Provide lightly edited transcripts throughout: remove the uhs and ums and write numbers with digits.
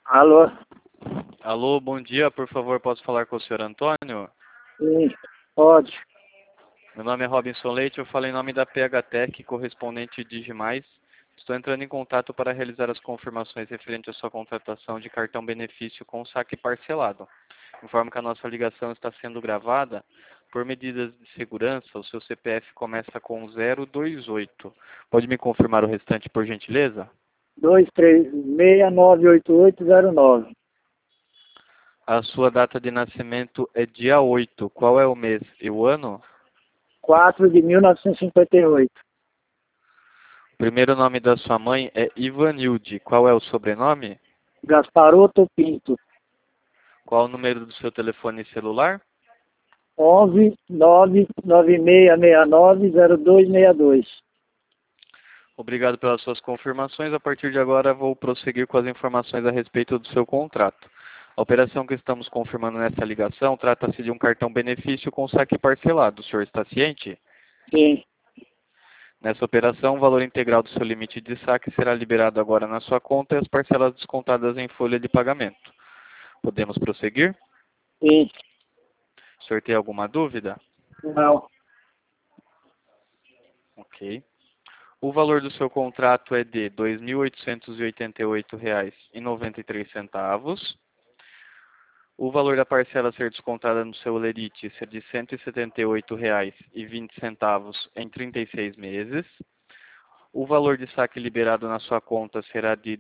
Alô? Alô, bom dia, por favor, posso falar com o senhor Antônio? Sim, pode. Meu nome é Robinson Leite, eu falo em nome da PHTech, correspondente Digimais. Estou entrando em contato para realizar as confirmações referentes à sua contratação de cartão benefício com saque parcelado. Informo que a nossa ligação está sendo gravada. Por medidas de segurança, o seu CPF começa com 028. Pode me confirmar o restante, por gentileza? 236-98809. A sua data de nascimento é dia 8. Qual é o mês e o ano? 4 de 1958. O primeiro nome da sua mãe é Ivanilde. Qual é o sobrenome? Gasparoto Pinto. Qual o número do seu telefone celular? 11-99669-0262. Obrigado pelas suas confirmações. A partir de agora, vou prosseguir com as informações a respeito do seu contrato. A operação que estamos confirmando nessa ligação trata-se de um cartão benefício com saque parcelado. O senhor está ciente? Sim, Nessa operação, o valor integral do seu limite de saque será liberado agora na sua conta e as parcelas descontadas em folha de pagamento. Podemos prosseguir? sim. O senhor tem alguma dúvida? Não. Ok. O valor do seu contrato é de R$ 2.888,93. O valor da parcela a ser descontada no seu Lerite será de R$ 178,20 em 36 meses. O valor de saque liberado na sua conta será de R$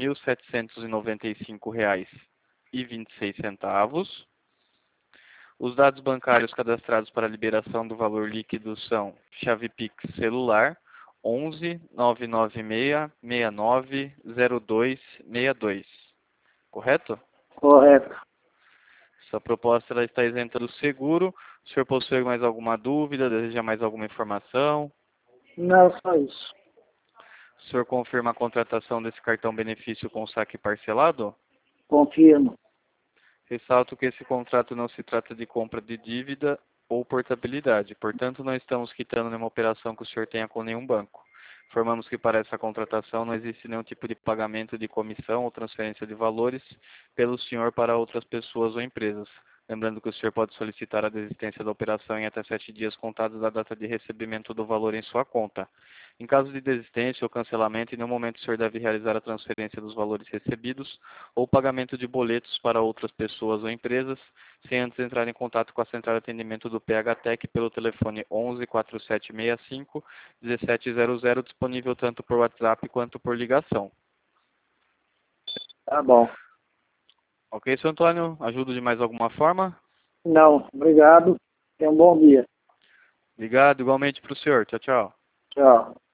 2.795,26. Os dados bancários cadastrados para a liberação do valor líquido são chave Pix celular 11 996 69 0262. Correto? Correto. Essa proposta ela está isenta do seguro. O senhor possui mais alguma dúvida? Deseja mais alguma informação? Não, só isso. O senhor confirma a contratação desse cartão benefício com saque parcelado? Confirmo. Ressalto que esse contrato não se trata de compra de dívida ou portabilidade. Portanto, não estamos quitando nenhuma operação que o senhor tenha com nenhum banco. Informamos que para essa contratação não existe nenhum tipo de pagamento de comissão ou transferência de valores pelo senhor para outras pessoas ou empresas. Lembrando que o senhor pode solicitar a desistência da operação em até 7 dias contados da data de recebimento do valor em sua conta. Em caso de desistência ou cancelamento, em nenhum momento o senhor deve realizar a transferência dos valores recebidos ou pagamento de boletos para outras pessoas ou empresas, sem antes entrar em contato com a central de atendimento do PHTech pelo telefone 11 4765 1700, disponível tanto por WhatsApp quanto por ligação. Tá bom. Ok, seu Antônio? Ajudo de mais alguma forma? Não, obrigado. Tenha um bom dia. Obrigado, igualmente para o senhor. Tchau, tchau. Tchau.